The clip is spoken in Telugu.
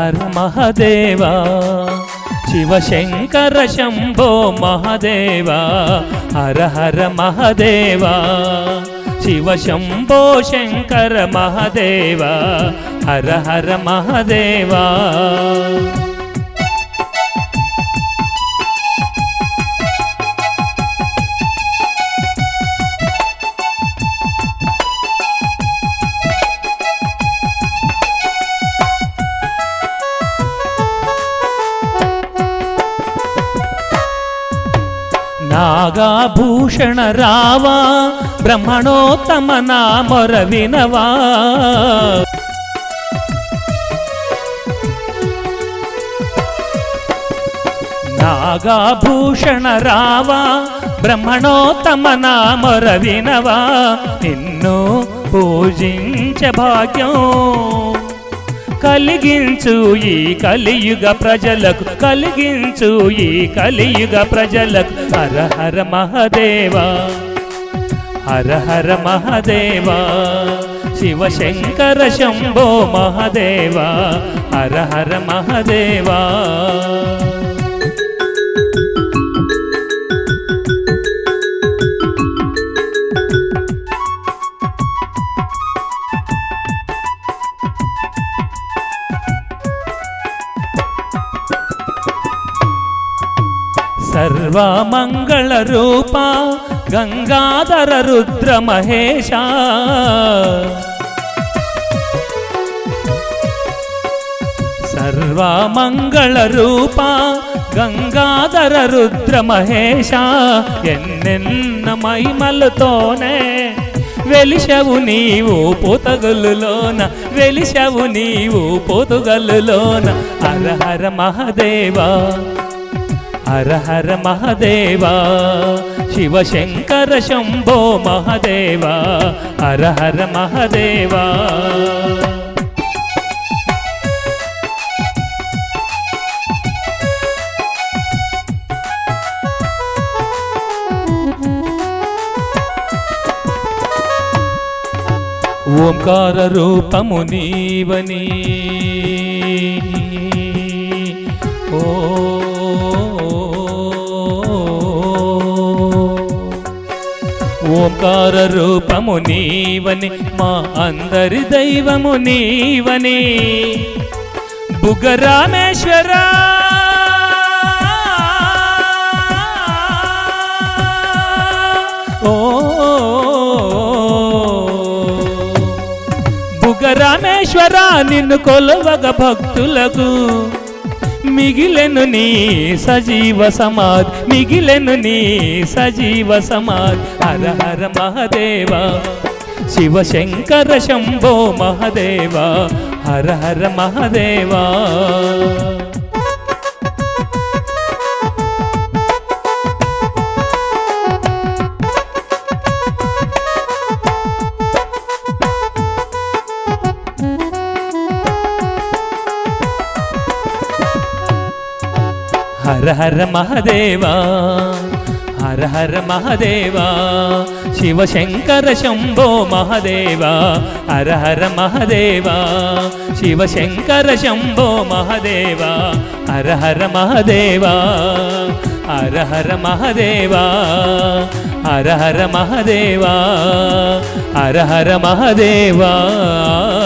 హర మహదేవా శివశంకర శంభో మహదేవా హర హర మహదేవా శివ శంభో శంకర మహదేవా హర హర మహదేవా నాగాభూషణ రావా బ్రహ్మణోత్తమ నా మొర వినవా నాగాభూషణ రావా బ్రహ్మణోత్తమ నా మొర వినవా నిన్ను పూజించ భాగ్యం కలిగించు ఈ కలియుగ ప్రజలకు కలిగించు ఈ కలియుగ ప్రజలకు హర హర మహదేవా హర హర మహదేవా శివశంకర శంభో మహదేవా హర హర మహదేవా సర్వమంగళ రూప గంగాధర రుద్ర మహేశ సర్వమంగళ రూప గంగాధర రుద్ర మహేశ ఎన్నెన్న మహిమలతోనే వెలిశవు నీవు పొతగలులోన వెలిశవు నీవు పొతగలులోన హర హర మహదేవా హర హర మహదేవా శివశంకర శంభో మహదేవా హర హర మహదేవా ఓంకార రూపము నీవని ఓంకార రూపము నీవని మా అందరి దైవము నీవని బుగ్గరామేశ్వర ఓ బుగ్గరామేశ్వర నిన్ను కొలవగ భక్తులకు మిగిలెను నీ సజీవ సమాధి మిగిలెను నీ సజీవ సమాధి హర హర మహదేవా శివశంకర శంభో మహదేవా హర హర మహదేవా హర హర మహదేవా హర హర మహదేవా శివశంకర శంభో మహదేవా హర హర మహదేవా శివశంకర శంభో మహదేవా హర హర మహదేవా హర హర మహదేవా హర హర మహదేవా హర హర మహదేవా